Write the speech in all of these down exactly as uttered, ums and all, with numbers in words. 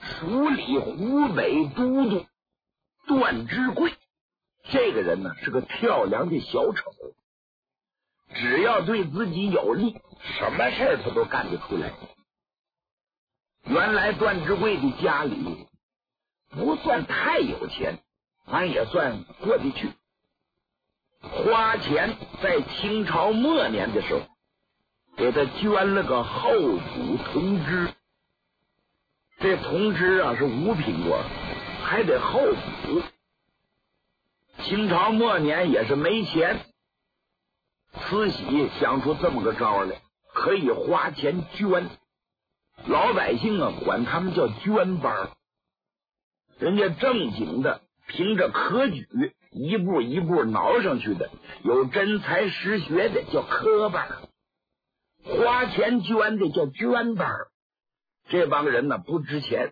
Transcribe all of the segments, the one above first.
署理湖北都督段芝贵。这个人呢是个跳梁的小丑，只要对自己有利，什么事儿他都干得出来。原来段芝贵的家里不算太有钱，反也算过得去。花钱在清朝末年的时候，给他捐了个候补同知。这同知啊是五品官，还得候补。清朝末年也是没钱，慈禧想出这么个招来，可以花钱捐。老百姓啊管他们叫捐班，人家正经的凭着科举一步一步挠上去的，有真才实学的叫科班，花钱捐的叫捐班。这帮人呢不值钱，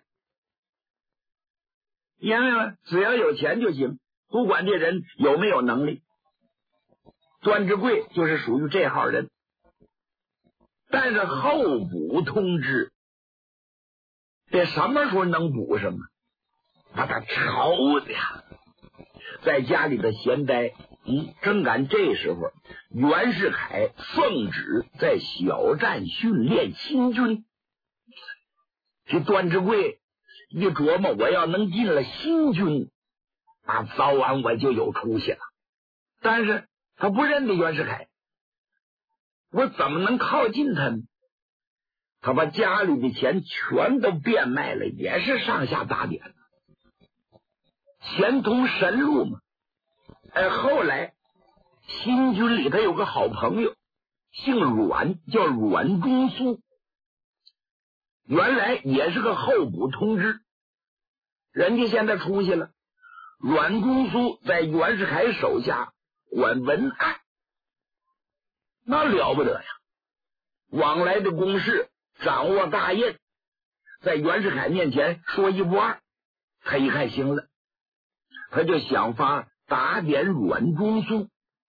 因为只要有钱就行，不管这人有没有能力。段芝贵就是属于这号人。但是候补通知这什么时候能补上啊？把他愁的呀，在家里的闲呆。嗯，正赶这时候，袁世凯奉旨在小站训练新军。这段芝贵一琢磨，我要能进了新军，啊，早晚我就有出息了。但是他不认得袁世凯，我怎么能靠近他呢？他把家里的钱全都变卖了，也是上下打点，钱通神路嘛。哎，后来新军里头有个好朋友，姓阮，叫阮中苏，原来也是个候补通知，人家现在出息了。阮中苏在袁世凯手下管文案，那了不得呀，往来的公事，掌握大印，在袁世凯面前说一不二。他一看行了，他就想法打点阮中苏。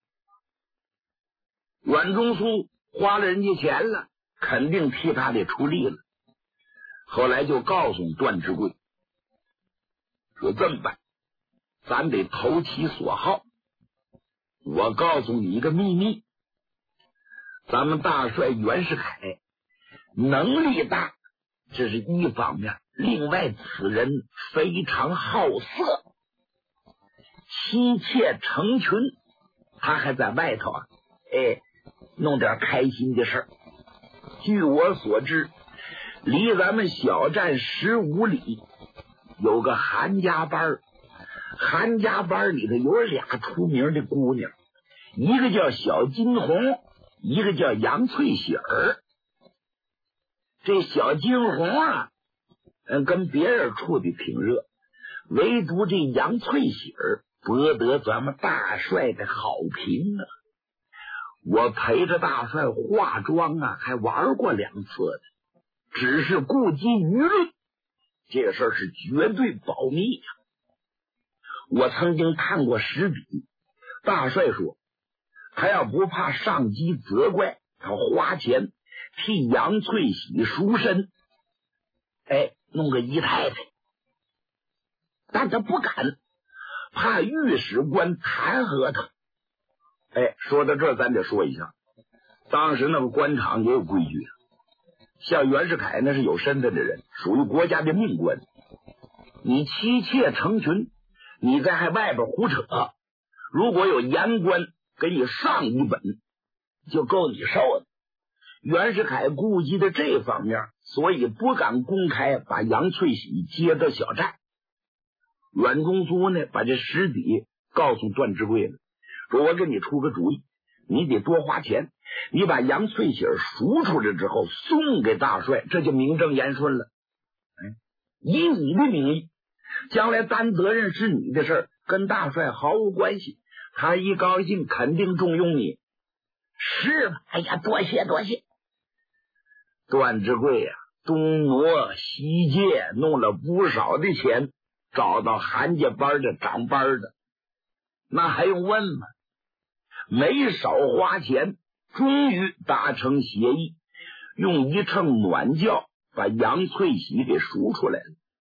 阮中苏花了人家钱了，肯定替他得出力了。后来就告诉段芝贵说，这么办，咱得投其所好。我告诉你一个秘密，咱们大帅袁世凯能力大，这是一方面，另外此人非常好色，妻妾成群，他还在外头啊，哎，弄点开心的事儿。据我所知，离咱们小站十五里有个韩家班，韩家班里头有俩出名的姑娘，一个叫小金红，一个叫杨翠喜儿。这小金红啊，嗯，跟别人处的挺热，唯独这杨翠喜儿博得咱们大帅的好评啊。我陪着大帅化妆啊，还玩过两次的，只是顾及舆论，这个事儿是绝对保密呀、啊。我曾经看过实笔，大帅说他要不怕上级责怪，他花钱替杨翠喜赎身，哎，弄个姨太太，但他不敢，怕御史官弹劾他。哎，说到这儿咱得说一下，当时那个官场也有规矩，像袁世凯那是有身份的人，属于国家的命官，你妻妾成群，你在还外边胡扯，如果有言官给你上一本，就够你受的。袁世凯顾及的这方面，所以不敢公开把杨翠喜接到小站。阮中苏呢，把这实底告诉段芝贵了，说我给你出个主意，你得多花钱，你把杨翠喜赎出来之后送给大帅，这就名正言顺了。哎，以你的名义，将来担责任是你的事儿，跟大帅毫无关系，他一高兴肯定重用你。是吧？哎呀，多谢多谢。段芝贵呀、啊，东挪西借，弄了不少的钱，找到韩家班的长班的，那还用问吗？没少花钱，终于达成协议，用一乘暖轿把杨翠喜给赎出来了。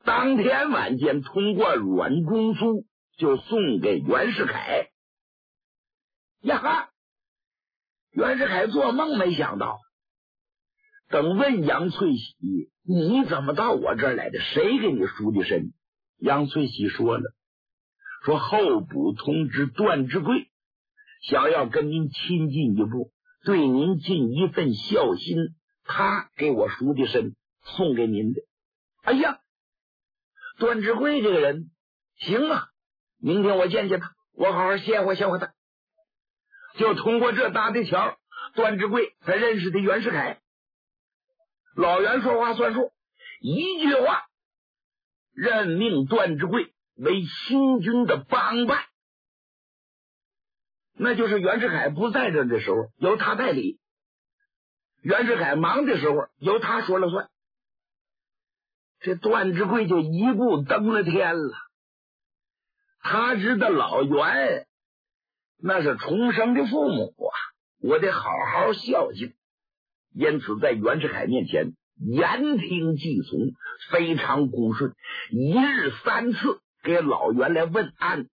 当天晚间通过阮中书就送给袁世凯。呀哈！袁世凯做梦没想到，等问杨翠喜你怎么到我这儿来的，谁给你赎的身？杨翠喜说了，说候补通知段志贵想要跟您亲近一步，对您尽一份孝心，他给我赎的身，送给您的。哎呀，段志贵这个人行啊，明天我见见他，我好好谢会谢会他。就通过这搭的桥，段志贵才认识的袁世凯。老袁说话算数，一句话任命段志贵为新军的帮办，那就是袁世凯不在这的时候由他代理，袁世凯忙的时候由他说了算。这段志贵就一步登了天了。他知道老袁那是重生的父母啊，我得好好孝敬，因此在袁世凯面前言听计从，非常恭顺，一日三次给老袁来问安。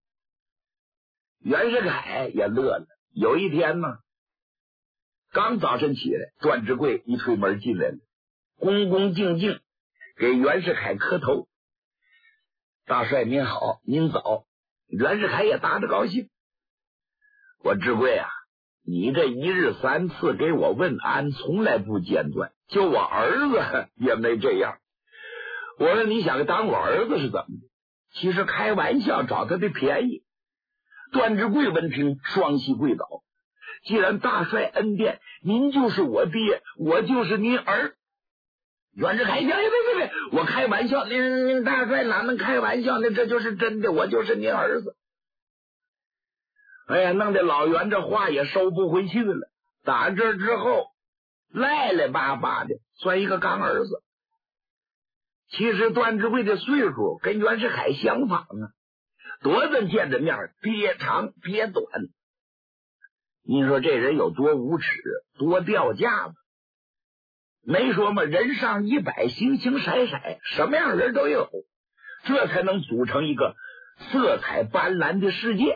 袁世凯也乐了。有一天呢，刚早晨起来，段志贵一推门进来了，恭恭敬敬给袁世凯磕头。大帅您好，您早。袁世凯也答着高兴。我志贵啊，你这一日三次给我问安，从来不间断，就我儿子也没这样。我说你想当我儿子是怎么的？其实开玩笑，找他的便宜。段志贵闻听，双膝跪倒。既然大帅恩典，您就是我爹，我就是您儿。袁世凯别别别别，我开玩笑，您您大帅哪能开玩笑呢？这就是真的，我就是您儿子。哎呀，弄得老袁这话也收不回去了。打这之后赖赖巴巴的，算一个干儿子。其实段志贵的岁数跟袁世凯相仿啊，多咱见着面，别长别短。你说这人有多无耻，多掉价子？没说嘛，人上一百，形形色色，什么样人都有，这才能组成一个色彩斑斓的世界。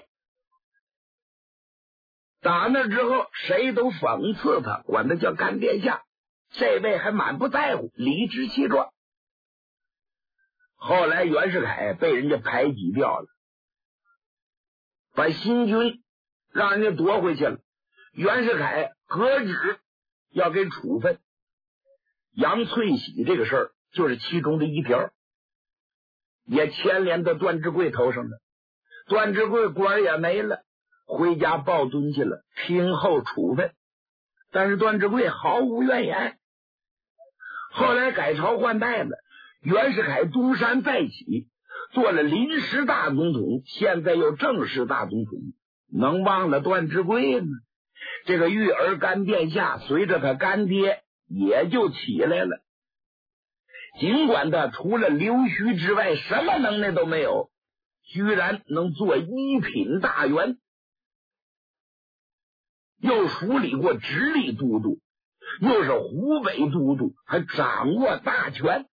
打那之后，谁都讽刺他，管他叫干殿下，这位还满不在乎，理直气壮。后来袁世凯被人家排挤掉了，把新军让人家夺回去了。袁世凯革职要给处分，杨翠喜这个事儿就是其中的一条，也牵连到段志贵头上了。段志贵官也没了，回家抱蹲去了，听候处分。但是段志贵毫无怨言。后来改朝换代了，袁世凯东山再起，做了临时大总统，现在又正式大总统，能忘了段志贵吗？这个育儿干殿下随着他干爹也就起来了。尽管他除了溜须之外什么能耐都没有，居然能做一品大员，又署理过直隶都督，又是湖北都督，还掌握大权。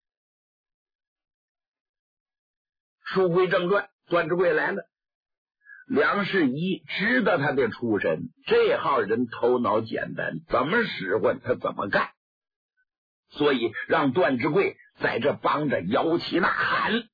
书归正传，段志贵来了。梁士仪知道他的出身，这号人头脑简单，怎么使唤他怎么干，所以让段志贵在这帮着摇旗呐喊。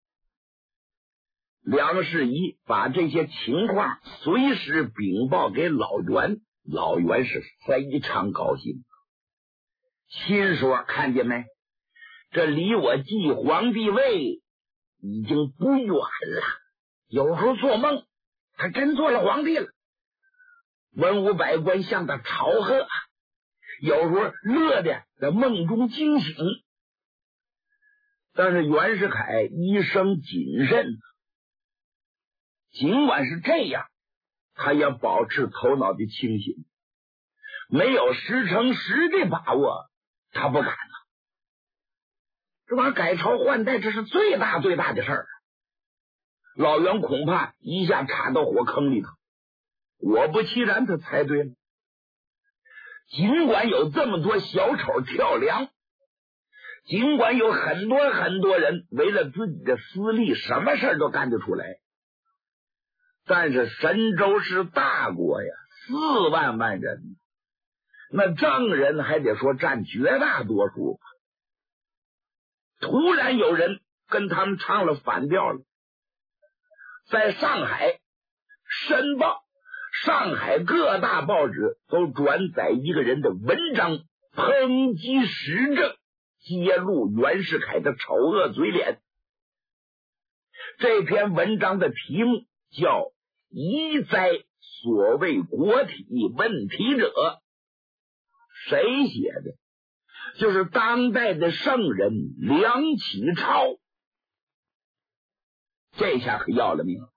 梁士仪把这些情况随时禀报给老袁，老袁是非常高兴，心说看见没，这离我继皇帝位已经不远了。有时候做梦他真做了皇帝了，文武百官向他朝贺，有时候乐的在梦中惊醒。但是袁世凯一生谨慎，尽管是这样，他也保持头脑的清醒，没有十成十的把握，他不敢了。这玩意儿改朝换代，这是最大最大的事儿。老袁恐怕一下插到火坑里头，果不其然，他猜对了。尽管有这么多小丑跳梁， 尽管有很多很多人为了自己的私利，什么事都干得出来，但是神州是大国呀，四万万人，那郑人还得说占绝大多数。突然有人跟他们唱了反调了，在上海申报，上海各大报纸都转载一个人的文章，抨击时政，揭露袁世凯的丑恶嘴脸。这篇文章的题目叫疑哉所谓国体问题者，谁写的？就是当代的圣人梁启超。这下可要了命了。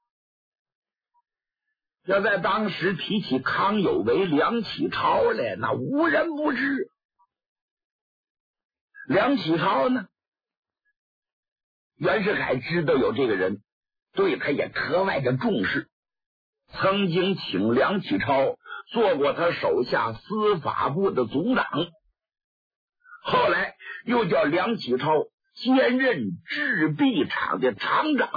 要在当时提起康有为、梁启超来，那无人不知。梁启超呢，袁世凯知道有这个人，对他也格外的重视，曾经请梁启超做过他手下司法部的总长，后来又叫梁启超兼任制币厂的厂长，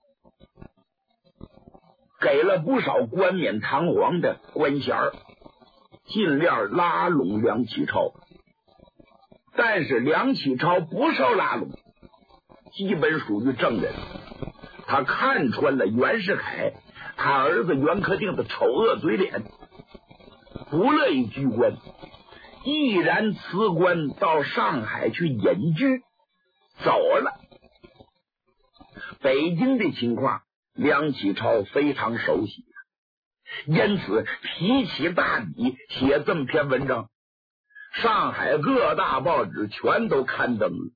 给了不少冠冕堂皇的官衔，尽量拉拢梁启超。但是梁启超不受拉拢，基本属于正人。他看穿了袁世凯他儿子袁克定的丑恶嘴脸，不乐意居官，毅然辞官到上海去隐居，走了。北京的情况梁启超非常熟悉，因此提起大笔写这么篇文章，上海各大报纸全都刊登了。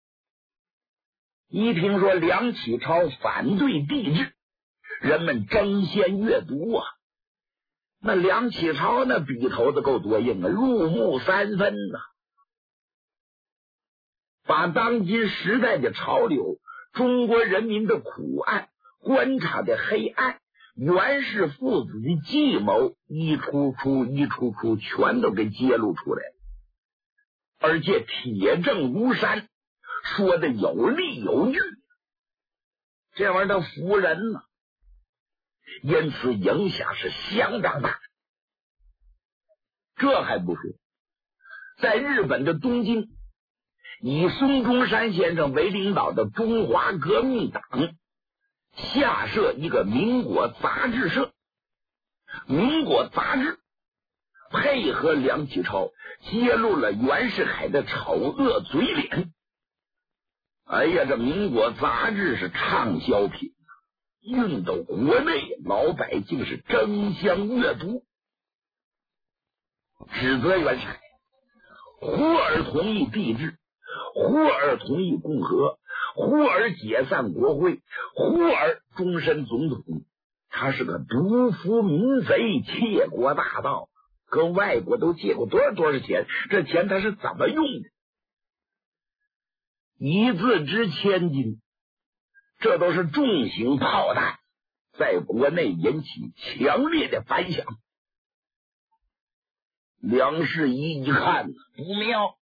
一听说梁启超反对帝制，人们争先阅读啊。那梁启超那笔头子够多硬啊，入木三分呐、啊，把当今时代的潮流、中国人民的苦暗、官场的黑暗、袁氏父子的计谋一出出一出出全都给揭露出来，而且铁证如山，说的有理有据，这玩意儿它服人呢、啊，因此影响是相当大。这还不说，在日本的东京，以孙中山先生为领导的中华革命党下设一个民国杂志社，民国杂志配合梁启超揭露了袁世凯的丑恶嘴脸。哎呀，这民国杂志是畅销品，运到国内，老百姓是争相阅读，指责袁世凯忽而同意帝制，忽而同意共和，忽而解散国会，忽而终身总统。他是个独夫民贼，窃国大盗，跟外国都借过多少多少钱，这钱他是怎么用的？一字值千金，这都是重型炮弹，在国内引起强烈的反响。梁士仪一看不妙，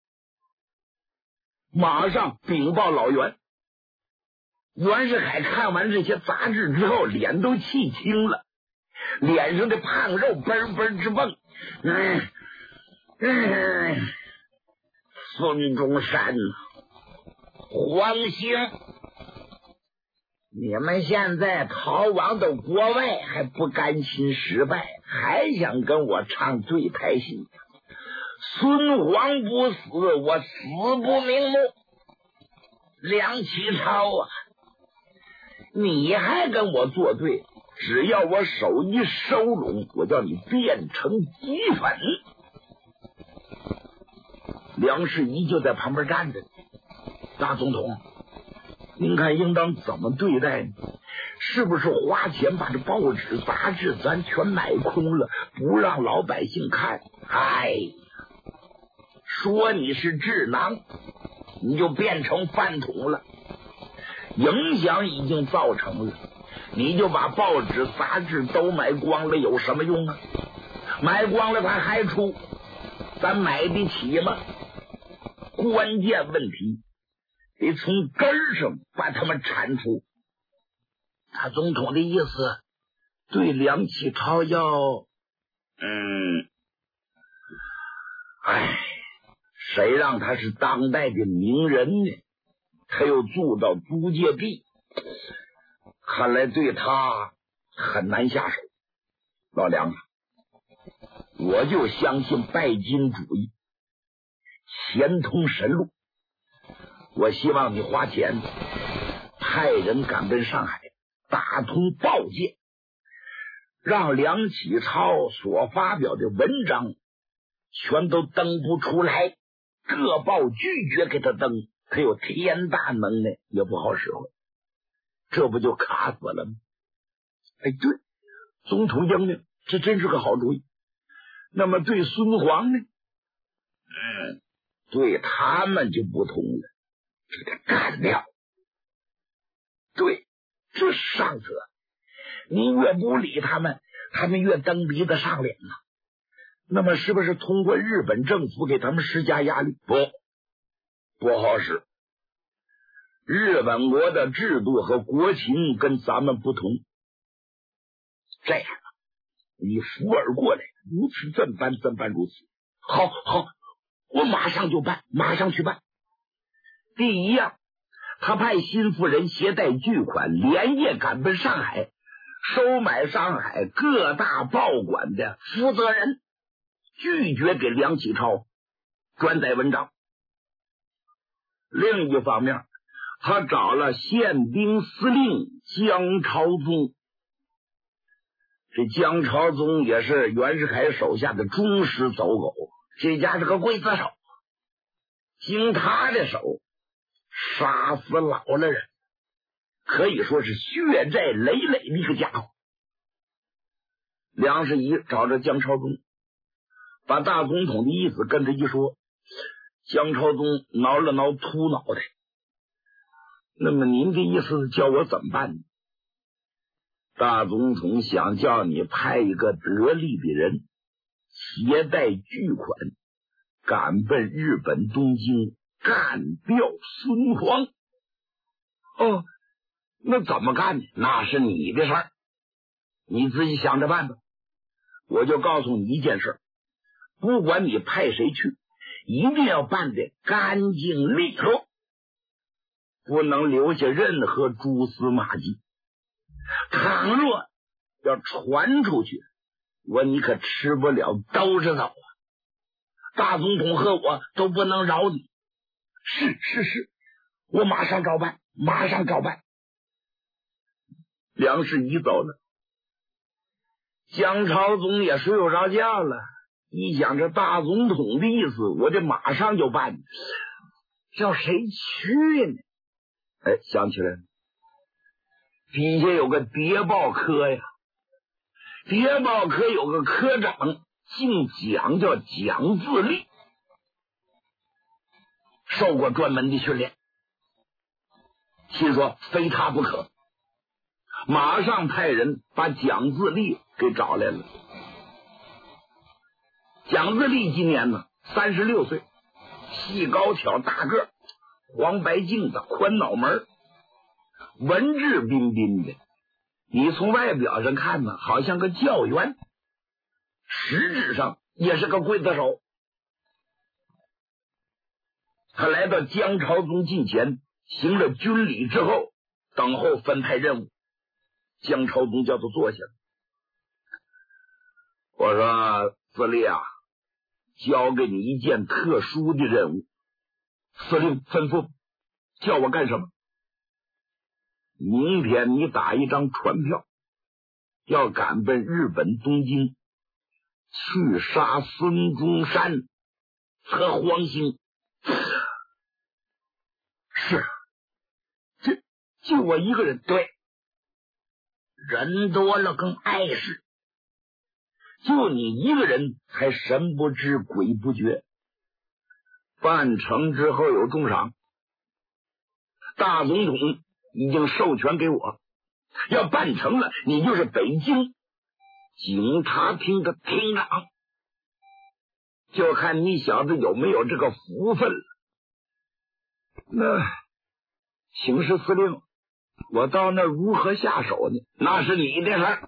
马上禀报老袁。袁世凯看完这些杂志之后，脸都气青了，脸上的胖肉嘣嘣直蹦。嗯嗯，孙中山、黄兴，你们现在逃亡到国外还不甘心失败，还想跟我唱对台戏？孙黄不死，我死不瞑目。梁启超啊，你还跟我作对，只要我手一收拢，我叫你变成齑粉。梁士仪就在旁边站着，大总统，您看应当怎么对待呢？是不是花钱把这报纸杂志咱全买空了，不让老百姓看？哎，说你是智囊，你就变成饭桶了，影响已经造成了，你就把报纸杂志都买光了，有什么用啊？买光了它还出，咱买得起吗？关键问题得从根上把他们铲除。大总统的意思，对梁启超要，嗯，哎，谁让他是当代的名人呢？他又住到租界地，看来对他很难下手。老梁啊，我就相信拜金主义，钱通神路。我希望你花钱派人赶奔上海，打通报界，让梁启超所发表的文章全都登不出来，各报拒绝给他登，他有天大能耐也不好使唤，这不就卡死了吗？哎，对，总统英明，这真是个好主意。那么对孙黄呢？嗯，对他们就不同了，给他干掉。对，这上策，你越不理他们，他们越蹬鼻子上脸了。那么是不是通过日本政府给他们施加压力？不，不好使。日本国的制度和国情跟咱们不同。这样，你扶耳过来，如此这般这般如此。好好，我马上就办，马上去办。第一样，他派心腹人携带巨款，连夜赶奔上海，收买上海各大报馆的负责人，拒绝给梁启超转载文章。另一方面，他找了宪兵司令江朝宗。这江朝宗也是袁世凯手下的忠实走狗，这家是个刽子手，经他的手杀死老了人，可以说是血债累累的一个家伙。梁士仪找着江朝宗，把大总统的意思跟他一说，江朝宗挠了挠秃脑袋。那么您的意思叫我怎么办呢？大总统想叫你派一个得力的人，携带巨款，赶奔日本东京，干掉孙黄。哦，那怎么干呢？那是你的事儿，你自己想着办吧。我就告诉你一件事，不管你派谁去，一定要办得干净利落，不能留下任何蛛丝马迹。倘若要传出去，我你可吃不了兜着走啊！大总统和我都不能饶你。是是是，我马上照办，马上照办。梁士仪走了，江朝宗也睡不着觉了，一想这大总统的意思，我得马上就办，叫谁去呢？哎，想起来了，底下有个谍报科呀，谍报科有个科长姓蒋，叫蒋自立，受过专门的训练，心说非他不可，马上派人把蒋自立给找来了。蒋自立今年呢三十六岁，细高挑大个，黄白镜子，宽脑门，文质彬彬的。你从外表上看呢，好像个教员，实质上也是个刽子手。他来到江朝宗近前，行了军礼之后，等候分派任务。江朝宗叫他坐下。我说司令啊，交给你一件特殊的任务。司令吩咐，叫我干什么？明天你打一张船票，要赶奔日本东京，去杀孙中山和黄兴。是，这就我一个人。对，人多了更碍事，就你一个人还神不知鬼不觉。办成之后有重赏，大总统已经授权给我，要办成了，你就是北京警察厅的厅长，就看你小子有没有这个福分了。那请示司令，我到那如何下手呢？那是你的事儿，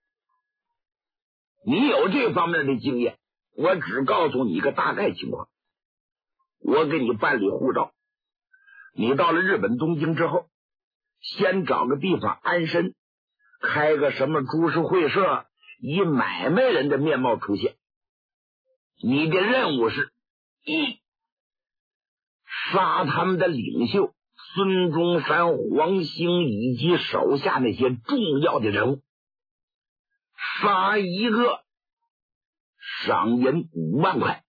你有这方面的经验，我只告诉你一个大概情况。我给你办理护照，你到了日本东京之后，先找个地方安身，开个什么株式会社，以买卖人的面貌出现。你的任务是：一、杀他们的领袖孙中山、黄兴以及手下那些重要的人物，杀一个赏银五万块。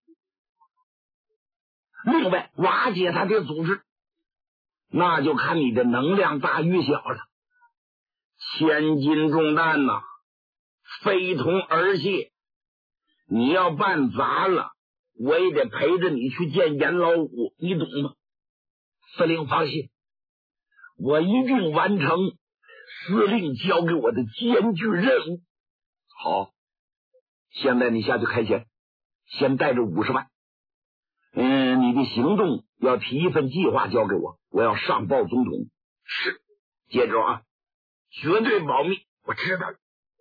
另外瓦解他的组织，那就看你的能量大与小了。千斤重担呐、啊，非同儿戏。你要办砸了，我也得陪着你去见阎老五，你懂吗？司令放心，我一定完成司令交给我的艰巨任务。好，现在你下去开钱，先带着五十万。嗯，你的行动要提一份计划交给我，我要上报总统。是，接着啊，绝对保密。我知道了。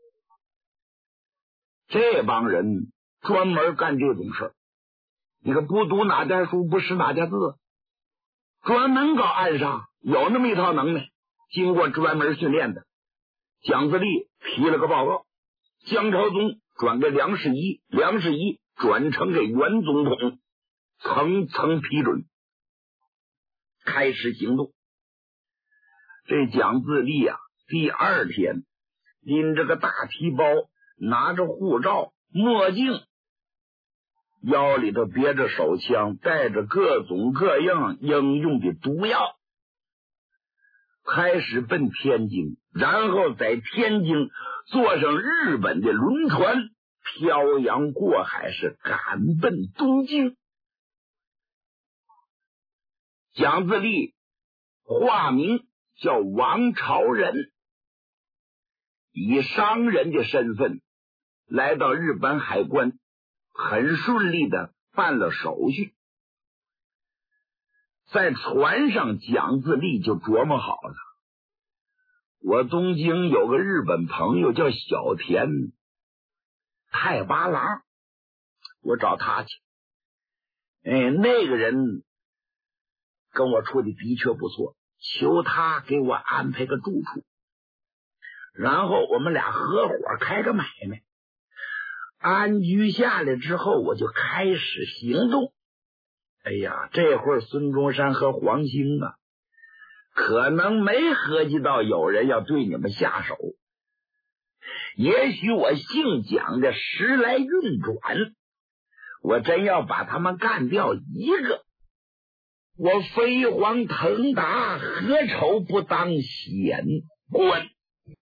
这帮人专门干这种事儿，你可不读哪家书，不识哪家字，专门搞暗杀，有那么一套能耐，经过专门训练的。蒋自力批了个报告，江朝宗转给梁士仪，梁士仪转呈给原总统，层层批准，开始行动。这蒋自力啊，第二天拎着个大提包，拿着护照、墨镜，腰里头别着手枪，带着各种各样应用的毒药，开始奔天津，然后在天津坐上日本的轮船，漂洋过海，是赶奔东京。蒋自力化名叫王朝仁，以商人的身份来到日本海关，很顺利的办了手续。在船上，蒋自力就琢磨好了，我东京有个日本朋友叫小田太八郎，我找他去。哎，那个人跟我处的的确不错，求他给我安排个住处，然后我们俩合伙开个买卖。安居下来之后，我就开始行动。哎呀，这会儿孙中山和黄兴啊，可能没合计到有人要对你们下手。也许我姓蒋的时来运转，我真要把他们干掉一个，我飞黄腾达，何愁不当显官？